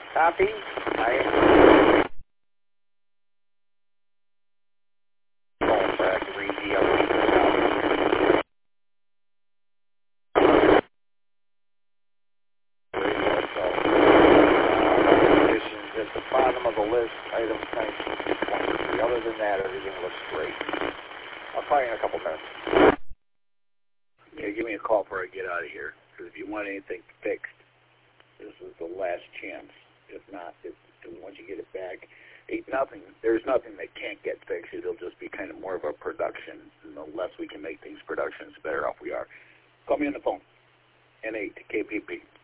Copy. I am phone track 3DL. Conditions at the bottom of the list, items 19 to 23. Other than that, everything looks great. I'll call you in a couple minutes. Yeah, give me a call before I get out of here. Because if you want anything fixed, this is the last chance. If not, once you get it back, there's nothing that can't get fixed. It'll just be kind of more of a production. And the less we can make things production, the better off we are. Call me on the phone. N8 KPP.